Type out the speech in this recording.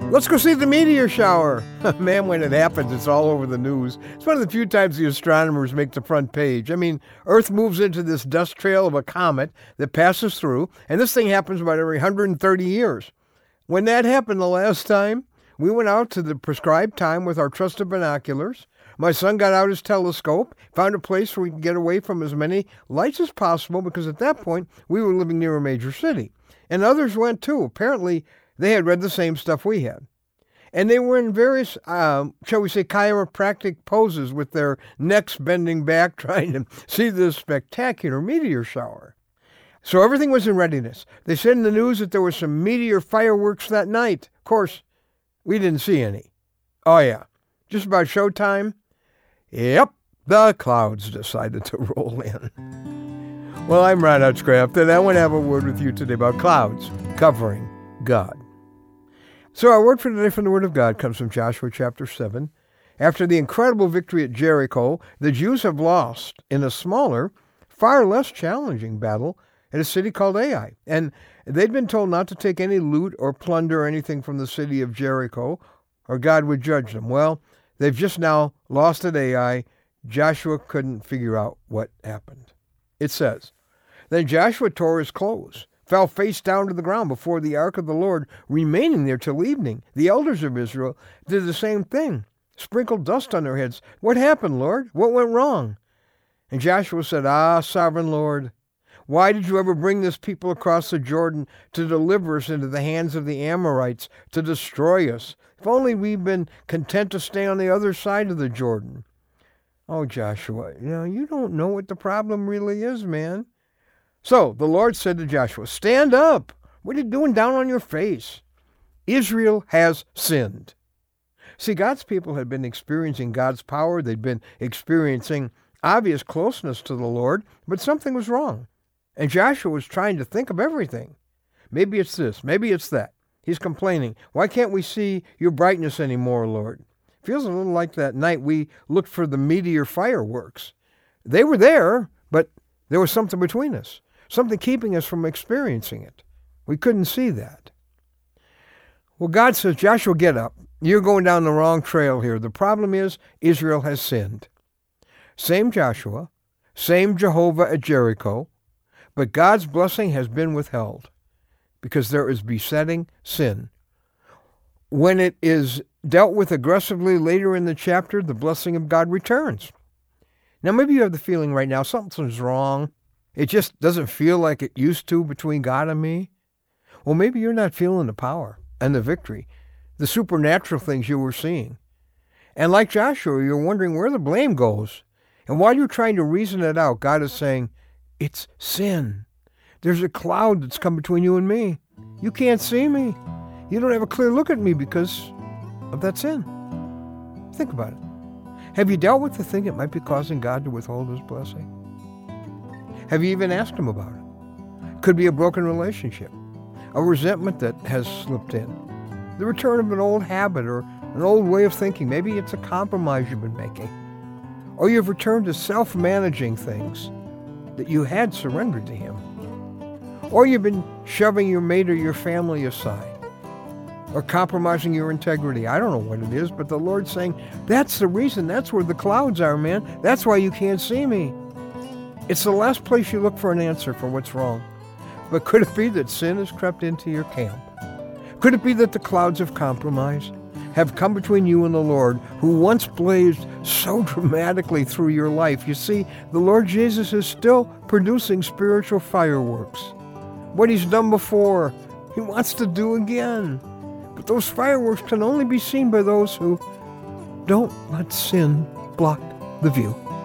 Let's go see the meteor shower. Man, when it happens, it's all over the news. It's one of the few times the astronomers make the front page. I mean, Earth moves into this dust trail of a comet that passes through, and this thing happens about every 130 years. When that happened the last time, we went out to the prescribed time with our trusted binoculars. My son got out his telescope, found a place where we could get away from as many lights as possible, because at that point, we were living near a major city. And others went too. Apparently, they had read the same stuff we had. And they were in various, shall we say, chiropractic poses with their necks bending back, trying to see this spectacular meteor shower. So everything was in readiness. They said in the news that there were some meteor fireworks that night. Of course, we didn't see any. Oh yeah, just about showtime. Yep, the clouds decided to roll in. Well, I'm Ron Hutchcraft, and I want to have a word with you today about clouds covering God. So our word for today from the Word of God comes from Joshua chapter 7. After the incredible victory at Jericho, the Jews have lost in a smaller, far less challenging battle at a city called Ai. And they'd been told not to take any loot or plunder or anything from the city of Jericho, or God would judge them. Well, they've just now lost at Ai. Joshua couldn't figure out what happened. It says, "Then Joshua tore his clothes, fell face down to the ground before the ark of the Lord, remaining there till evening. The elders of Israel did the same thing, sprinkled dust on their heads. 'What happened, Lord? What went wrong?' And Joshua said, 'Ah, sovereign Lord, why did you ever bring this people across the Jordan to deliver us into the hands of the Amorites, to destroy us? If only we'd been content to stay on the other side of the Jordan.'" Oh, Joshua, you don't know what the problem really is, man. So the Lord said to Joshua, "Stand up. What are you doing down on your face? Israel has sinned." See, God's people had been experiencing God's power. They'd been experiencing obvious closeness to the Lord, but something was wrong. And Joshua was trying to think of everything. Maybe it's this, maybe it's that. He's complaining, "Why can't we see your brightness anymore, Lord?" Feels a little like that night we looked for the meteor fireworks. They were there, but there was something between us. Something keeping us from experiencing it. We couldn't see that. Well, God says, "Joshua, get up. You're going down the wrong trail here. The problem is Israel has sinned." Same Joshua, same Jehovah at Jericho, but God's blessing has been withheld because there is besetting sin. When it is dealt with aggressively later in the chapter, the blessing of God returns. Now, maybe you have the feeling right now something's wrong. It just doesn't feel like it used to between God and me. Well, maybe you're not feeling the power and the victory, the supernatural things you were seeing. And like Joshua, you're wondering where the blame goes. And while you're trying to reason it out, God is saying, it's sin. There's a cloud that's come between you and me. You can't see me. You don't have a clear look at me because of that sin. Think about it. Have you dealt with the thing that might be causing God to withhold his blessing? Have you even asked him about it? Could be a broken relationship, a resentment that has slipped in, the return of an old habit or an old way of thinking. Maybe it's a compromise you've been making. Or you've returned to self-managing things that you had surrendered to him. Or you've been shoving your mate or your family aside, or compromising your integrity. I don't know what it is, but the Lord's saying, that's the reason. That's where the clouds are, man. That's why you can't see me. It's the last place you look for an answer for what's wrong. But could it be that sin has crept into your camp? Could it be that the clouds of compromise have come between you and the Lord, who once blazed so dramatically through your life? You see, the Lord Jesus is still producing spiritual fireworks. What he's done before, he wants to do again. But those fireworks can only be seen by those who don't let sin block the view.